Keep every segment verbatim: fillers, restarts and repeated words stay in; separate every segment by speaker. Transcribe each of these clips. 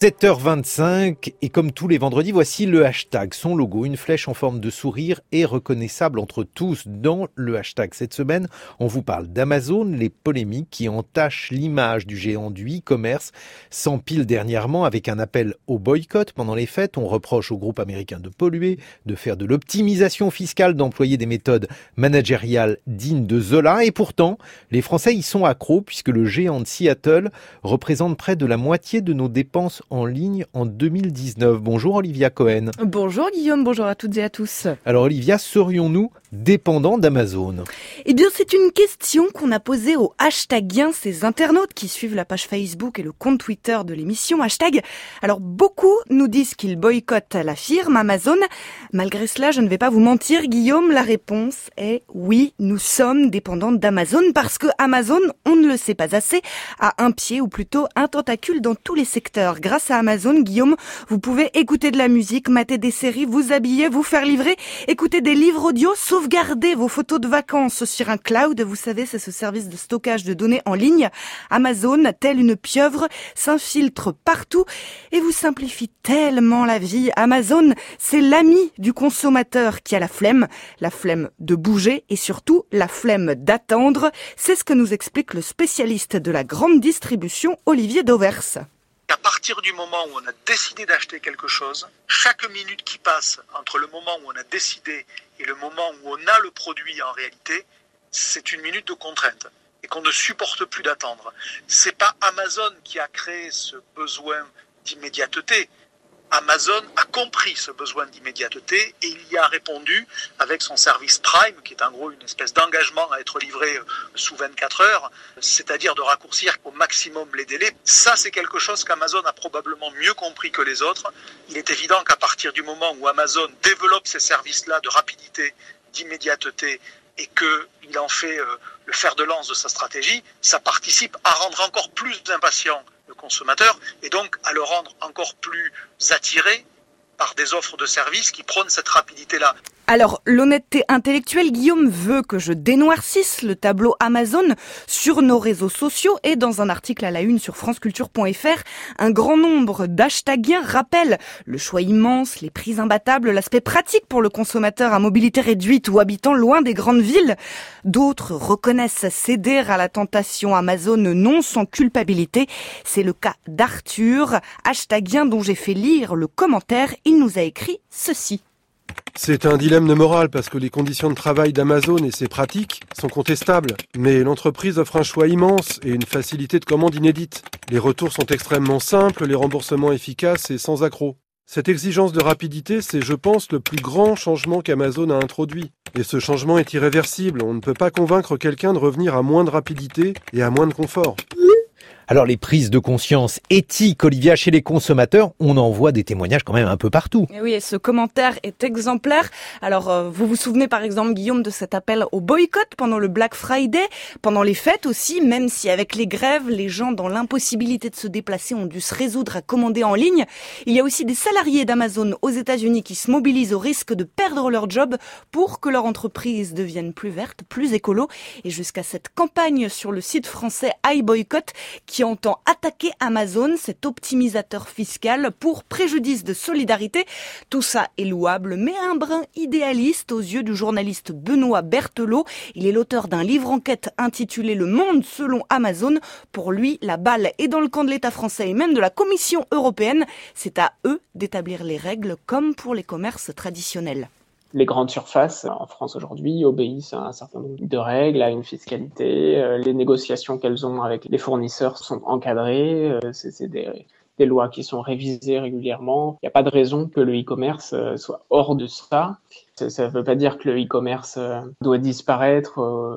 Speaker 1: sept heures vingt-cinq et comme tous les vendredis, voici le hashtag. Son logo, une flèche en forme de sourire est reconnaissable entre tous dans le hashtag. Cette semaine, on vous parle d'Amazon, les polémiques qui entachent l'image du géant du e-commerce s'empilent dernièrement avec un appel au boycott pendant les fêtes. On reproche au groupe américain de polluer, de faire de l'optimisation fiscale, d'employer des méthodes managériales dignes de Zola. Et pourtant, les Français y sont accros puisque le géant de Seattle représente près de la moitié de nos dépenses en ligne en deux mille dix-neuf. Bonjour Olivia Cohen.
Speaker 2: Bonjour Guillaume, bonjour à toutes et à tous.
Speaker 1: Alors Olivia, serions-nous dépendants d'Amazon ?
Speaker 2: Eh bien c'est une question qu'on a posée aux hashtagiens, ces internautes qui suivent la page Facebook et le compte Twitter de l'émission Hashtag. Alors beaucoup nous disent qu'ils boycottent la firme Amazon. Malgré cela, je ne vais pas vous mentir Guillaume, la réponse est oui, nous sommes dépendants d'Amazon parce que Amazon, on ne le sait pas assez, a un pied ou plutôt un tentacule dans tous les secteurs. Grâce à Amazon, Guillaume, vous pouvez écouter de la musique, mater des séries, vous habiller, vous faire livrer, écouter des livres audio, sauvegarder vos photos de vacances sur un cloud. Vous savez, c'est ce service de stockage de données en ligne. Amazon, telle une pieuvre, s'infiltre partout et vous simplifie tellement la vie. Amazon, c'est l'ami du consommateur qui a la flemme, la flemme de bouger et surtout la flemme d'attendre. C'est ce que nous explique le spécialiste de la grande distribution, Olivier Dauvers.
Speaker 3: À partir du moment où on a décidé d'acheter quelque chose, chaque minute qui passe entre le moment où on a décidé et le moment où on a le produit en réalité, c'est une minute de contrainte et qu'on ne supporte plus d'attendre. C'est pas Amazon qui a créé ce besoin d'immédiateté. Amazon a compris ce besoin d'immédiateté et il y a répondu avec son service Prime, qui est en gros une espèce d'engagement à être livré sous vingt-quatre heures, c'est-à-dire de raccourcir au maximum les délais. Ça, c'est quelque chose qu'Amazon a probablement mieux compris que les autres. Il est évident qu'à partir du moment où Amazon développe ces services-là de rapidité, d'immédiateté, et qu'il en fait le fer de lance de sa stratégie, ça participe à rendre encore plus impatient le consommateur et donc à le rendre encore plus attiré par des offres de services qui prônent cette rapidité-là.
Speaker 2: Alors, l'honnêteté intellectuelle, Guillaume veut que je dénoircisse le tableau Amazon sur nos réseaux sociaux et dans un article à la une sur franceculture point f r, un grand nombre d'hashtagiens rappellent le choix immense, les prix imbattables, l'aspect pratique pour le consommateur à mobilité réduite ou habitant loin des grandes villes. D'autres reconnaissent céder à la tentation Amazon non sans culpabilité. C'est le cas d'Arthur, hashtagien dont j'ai fait lire le commentaire. Il nous a écrit ceci.
Speaker 4: C'est un dilemme de morale parce que les conditions de travail d'Amazon et ses pratiques sont contestables. Mais l'entreprise offre un choix immense et une facilité de commande inédite. Les retours sont extrêmement simples, les remboursements efficaces et sans accroc. Cette exigence de rapidité, c'est, je pense, le plus grand changement qu'Amazon a introduit. Et ce changement est irréversible. On ne peut pas convaincre quelqu'un de revenir à moins de rapidité et à moins de confort.
Speaker 1: Alors les prises de conscience éthiques, Olivia, chez les consommateurs, on en voit des témoignages quand même un peu partout.
Speaker 2: Et oui, et ce commentaire est exemplaire. Alors euh, vous vous souvenez par exemple, Guillaume, de cet appel au boycott pendant le Black Friday, pendant les fêtes aussi, même si avec les grèves, les gens dans l'impossibilité de se déplacer ont dû se résoudre à commander en ligne. Il y a aussi des salariés d'Amazon aux États-Unis qui se mobilisent au risque de perdre leur job pour que leur entreprise devienne plus verte, plus écolo. Et jusqu'à cette campagne sur le site français iBoycott qui entend attaquer Amazon, cet optimisateur fiscal, pour préjudice de solidarité. Tout ça est louable, mais un brin idéaliste aux yeux du journaliste Benoît Berthelot. Il est l'auteur d'un livre-enquête intitulé « Le monde selon Amazon ». Pour lui, la balle est dans le camp de l'État français et même de la Commission européenne. C'est à eux d'établir les règles comme pour les commerces traditionnels.
Speaker 5: Les grandes surfaces en France aujourd'hui obéissent à un certain nombre de règles, à une fiscalité. Les négociations qu'elles ont avec les fournisseurs sont encadrées. C'est, c'est des, des lois qui sont révisées régulièrement. Il n'y a pas de raison que le e-commerce soit hors de ça. Ça ne veut pas dire que le e-commerce doit disparaître.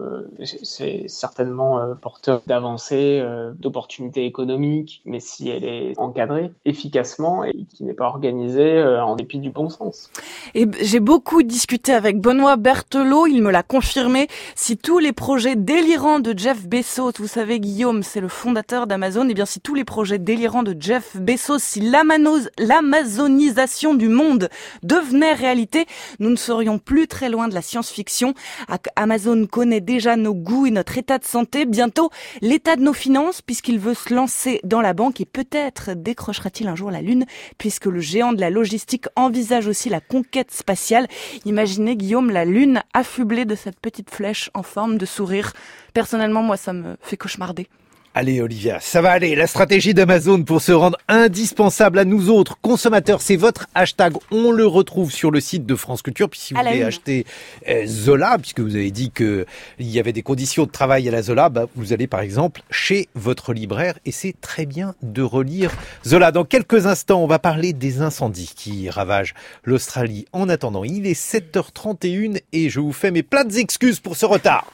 Speaker 5: C'est certainement porteur d'avancées, d'opportunités économiques, mais si elle est encadrée efficacement et qui n'est pas organisée en dépit du bon sens.
Speaker 2: Et j'ai beaucoup discuté avec Benoît Berthelot, il me l'a confirmé. Si tous les projets délirants de Jeff Bezos, vous savez Guillaume, c'est le fondateur d'Amazon, et bien si tous les projets délirants de Jeff Bezos, si l'amazonisation du monde devenait réalité, nous ne serions serions plus très loin de la science-fiction. Amazon connaît déjà nos goûts et notre état de santé. Bientôt, l'état de nos finances, puisqu'il veut se lancer dans la banque et peut-être décrochera-t-il un jour la Lune, puisque le géant de la logistique envisage aussi la conquête spatiale. Imaginez, Guillaume, la Lune affublée de cette petite flèche en forme de sourire. Personnellement, moi, ça me fait cauchemarder.
Speaker 1: Allez Olivia, ça va aller. La stratégie d'Amazon pour se rendre indispensable à nous autres consommateurs, c'est votre hashtag. On le retrouve sur le site de France Culture. Puis si vous voulez acheter euh, Zola, puisque vous avez dit qu'il y avait des conditions de travail à la Zola, bah, vous allez par exemple chez votre libraire et c'est très bien de relire Zola. Dans quelques instants, on va parler des incendies qui ravagent l'Australie. En attendant, il est sept heures trente et une et je vous fais mes plates excuses pour ce retard.